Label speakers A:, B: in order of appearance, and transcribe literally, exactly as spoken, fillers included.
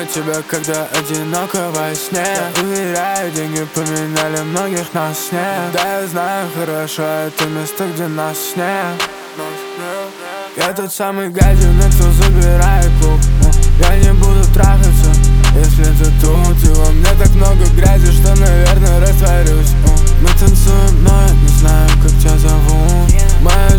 A: тебя, когда одиноко во сне. Я уверяю, деньги поменяли многих на сне. Да, я знаю хорошо это место, где нас нет. Я тот самый гадин, кто забирает клуб. Я не буду трахаться, если ты тут. И во мне так много грязи, что, наверное, растворюсь. Мы танцуем, но я не знаю, как тебя зовут. Моя